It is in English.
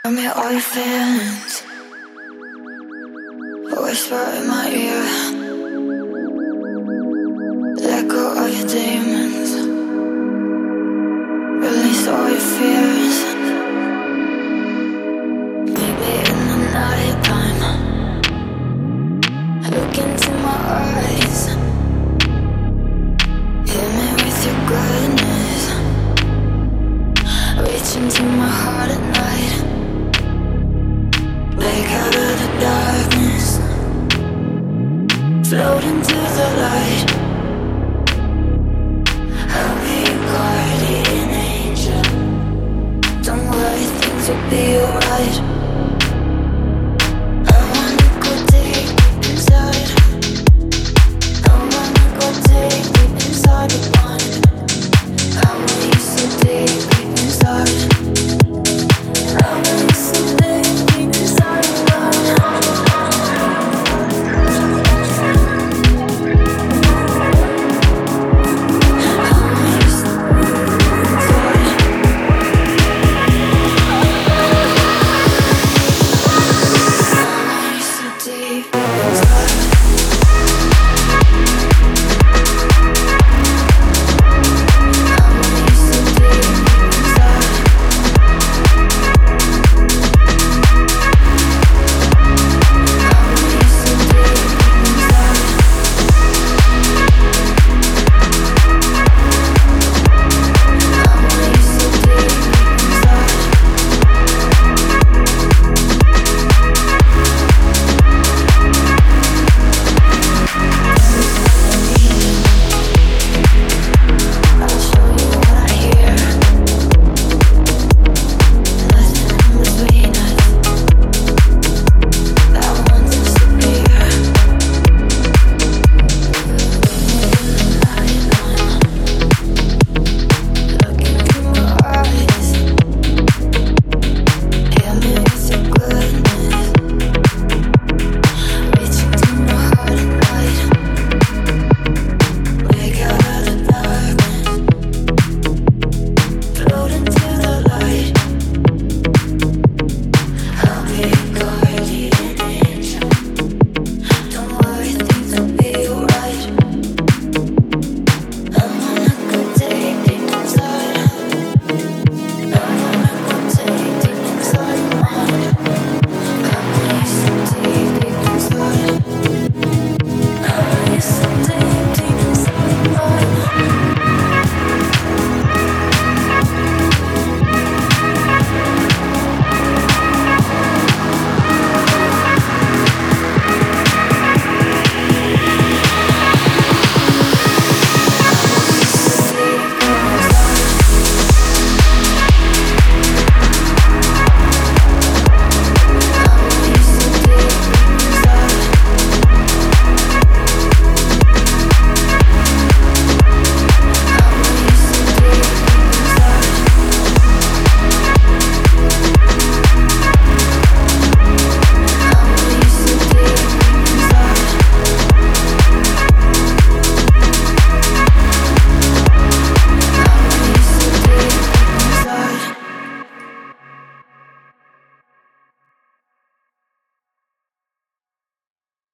me all your feelings, whisper in my ear. Let go of your demons, release all your fears. Maybe in the night time, look into my eyes. Hit me with your goodness, reach into my heart at night. Break out of the darkness, float into the light. I'll be your guardian angel. Don't worry, things will be alright.